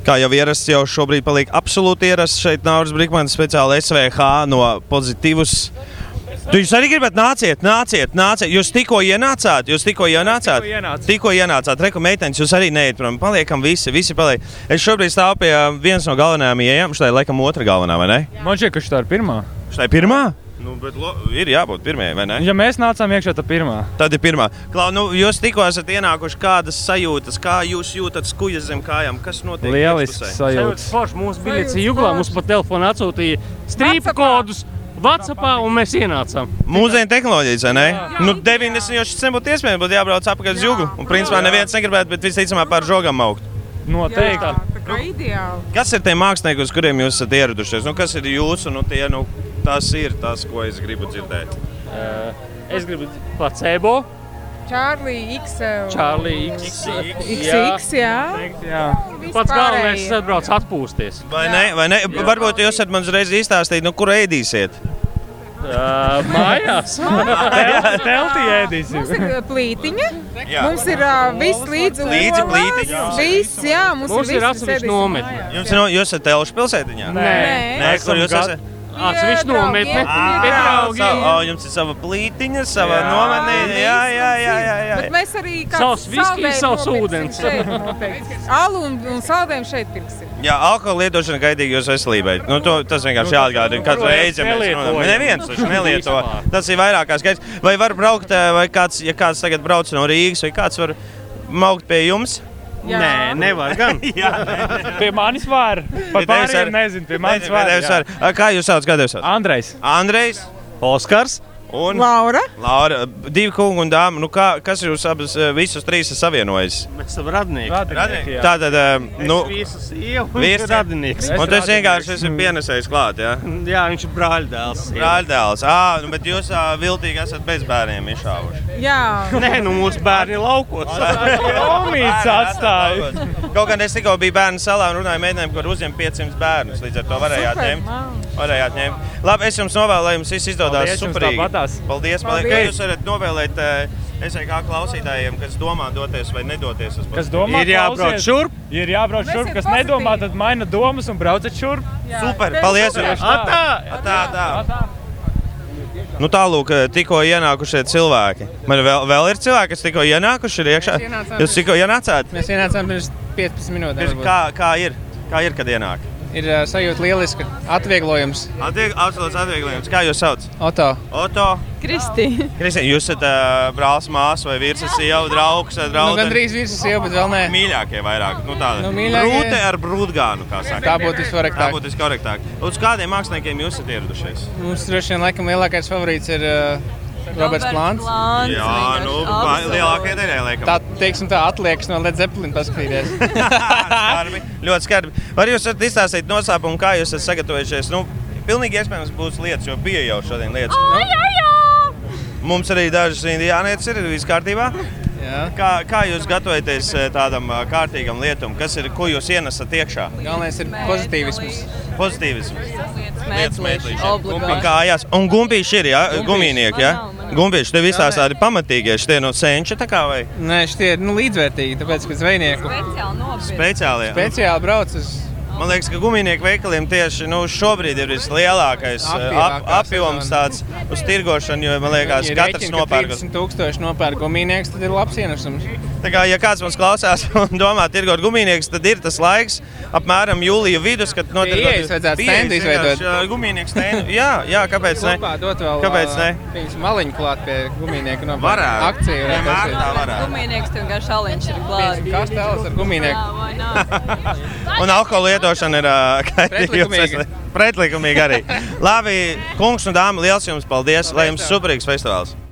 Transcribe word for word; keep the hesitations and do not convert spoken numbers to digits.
Kā jau ierasts, jau šobrīd paliek absolūti ierasts šeit Nauris Brikmanis speciāli S V H no Pozitīvus. Tu jūs arī gribat nāciet, nāciet, nāciet. Jūs tikko ienācāt, jūs tikko ienācāt. Tikko ienācāt. Tikko ienācāt. Reku meiteņas, jūs arī neiet prom. Paliekam visi, visi paliek. Es šobrīd stāvu pie vienas no galvenajām ieejām. Štai laikam otra galvenā, vai ne? Man šķiet, ka šitā ir pirmā. Štai pirmā? Nu, bet lo, ir jābūt pirmajai, vai ne? Ja mēs nācām iekšā, tad pirmā. Tad ir pirmā. Klau, nu, jūs tikko esat ienākuši, kādas sajūtas, kā jūs jūtat skujas zem kājām? Kas notiek? Lielisks sajūtas. Forši mūsu biļets Juglā, mums pa telefonu atsūtīja strīpa kodus WhatsAppā un mēs ienācām. Mūsdienu tehnoloģijas, vai ne? Nu, deviņdesmit jau šis nebūtu iespējams, būtu jābrauc apakaļ uz Juglu. Un principā neviens negribētu, bet visticamāk pār žogam augt. Noteikti. Tā kā ideāli. Kas ir tie mākslinieki, uz kuriem jūs esat ieradušies? Nu, kas ir jūsu, nu, tie, nu, tas ir tas, ko es gribu dzirdēt? Uh, es gribu placebo. Čārlī X. Čārlī X. X X, jā. Jā. Pats galvenais, es atbraucu atpūsties. Vai ne? Vai ne? Varbūt jūs varat man uzreiz izstāstīt, nu, kur ēdīsiet? Uh, mājās. Teltī ēdīsim. Mums ir plītiņa, Jā. mums ir uh, viss līdzi Līdzi olās, plītiņa jums ir? Viss, jā, mums, Mums ir ir viss, atsevišķi sēdīsim nometne. mājās. Jums ir, no, jūs esat Telšu pilsētiņā? Nē. Nē, kur jūs Esam esat? Atsevišķi nometne. draugiem. Pie Jā, draugiem. Savu, o, jums ir sava plītiņa, sava Jā. nometne. Jā, jā, jā, jā, jā. Bet mēs arī Savs viskijs, savs ūdens. Alu un, un saldējumu šeit pirksim. Jā, alkohola lietošana kaitīgi jūsu veselībai. Nu, to, tas vienkārši jāatgādina. Katru protams, reizi, ja mēs nelietojam. runājam. Neviens taču nelieto. Tas ir vairāk kā skaidrs. Vai var braukt, vai kāds, ja kāds tagad brauc no Rīgas, vai kāds var maukt pie jums? Jā. Nē, nevar gan. Jā, Pie manis var. Par Pie tevis pārējiem var. nezinu, pie manis var. Tevis jā. var. Kā jūs sauc? Kā tev sauc? Andrejs. Andrejs, Oskars un Laura. Laura. Divi kungi un dāma. Nu, kā, kas jūs abas eh, visus trīs ir savienojis? Mēs esam radnieki. Radinieki, jā. Tātad, eh, nu, Es visas ievu, vīrs viņš ir radinieks. Es un tas radinieks. vienkārši esi pienesējis klāt, jā? Jā, viņš ir brāļdēls. Brāļdēls. Ā, nu, bet jūs ā, viltīgi esat bez bērniem izšāvuši. Jā. Nē, nu mūsu bērni laukos. Omīts atstāja. Kaut gan es tikko biju bērnu salā un runāju meitenēm, kur uzņem piecsimt bērnus. Līdz ar to varējāt Super, ņemt. man. Varējāt ņemt. Labi, es jums novēlu, lai jums viss izdodas Paldies, jums superīgi. tāpatās. Paldies, paldies. Paldies. Kā jūs varat novēlēt S V K klausītājiem, kas domā doties vai nedoties uz Kas domā, Ir jābrauc klausies? šurp. Ir jābrauc Mēs šurp, esam kas pozitīvi. nedomā, tad maina domas un braucat šurp. Jā. Super, Tev paldies super. jums. Atā! Tā, tā. Nu tālūk, tikko ienākušie cilvēki. Man vēl, vēl ir cilvēki, kas tikko ienākuši ir iekšā. Mēs ienācām. Jūs tikko ienācāt? Mēs ienācām pirms piecpadsmit minūtēm. varbūt. Kā, kā ir? Kā ir, kad ienāk? Ir uh, sajūta lieliska. Atvieglojums. Atvieg, absolūts atvieglojums. Kā jūs sauc? Oto. Oto. Kristi. Kristīna, jūs esat uh, brālis, māsa vai vīrs, sieva, draugs, Nu, draugs. gandrīz visu sieva, bet vēl nē. Mīļākie vairāk. Nu, tāda. Nu, mīļākie- Brūte ar brūtgānu, kā saka. Tā būtu Tā viskorektāk. būtu viskorektāk. Uz kādiem māksliniekiem jūs esat ieradušies? Mums droši vien laikam lielākais favorīts ir uh, Roberts Plāns. Jā, nu, pa- lielākie daļai, laikam. Tā, teiksim tā, atliekas no Led Zeppelin paskatīties. Skarbi, ļoti skarbi. Var jūs varat izstāstīt nosāpumu, kā jūs esat sagatavojušies? Nu, pilnīgi iespējams būs lietas, jo bija jau šodien lietas. O, jā, jā. Mums arī dažas indiānietes ir, viss kārtībā. Jā. Kā, kā jūs gatavojaties eh, tādam ā, kārtīgam lietum? Kas ir, ko jūs ienesat iekšā? Galvenais ir pozitīvisms. Pozitīvisms. Lietas Smēķlīši, Un obligāti. kājās. Un gumpīši ir, jā? Gumpīši. Gumijnieki, jā? Man nav, man nav. Gumpīši, te visās tādi pamatīgie, šitie no senča tā kā vai? Nē, šitie ir nu, līdzvērtīgi, tāpēc, ka zvejnieku Speciāli nopietni. Speciāli, jā. speciāli brauc uz Man liekas, ka gumijnieku veikaliem tieši nu, šobrīd ir vislielākais ap, Aktīvākā apjoms tāds uz tirgošanu, jo man liekas, Ja katrs rēķina, ka nopērk. trīsdesmit tūkstoši nopērk gumijnieks, tad ir labs ienesums. Tā kā, ja kāds mums klausās un domā tirgot gumijnieks, tad ir tas laiks, apmēram jūlija vidus, kad notirgot... ieejas vajadzētu stendu izveidot. Gumijnieku stendu, jā, jā, kāpēc ne? Kopā dot vēl Kāpēc ne? Piemēram, maliņu klāt pie gumijnieka nopērk. Varētu. Akcija varētu Vienmēr tā būt. varētu. Gumijnieks tev garš aliņš ir glābi. Piemēram, Kastelis ar gumijnieku. Jā, vai nav? Un alkohola lietošana ir ā, Pretlikumīga. pretlikumīga arī. Labi, kungs un dāma, liels jums paldies, lai jums superīgs festivāls.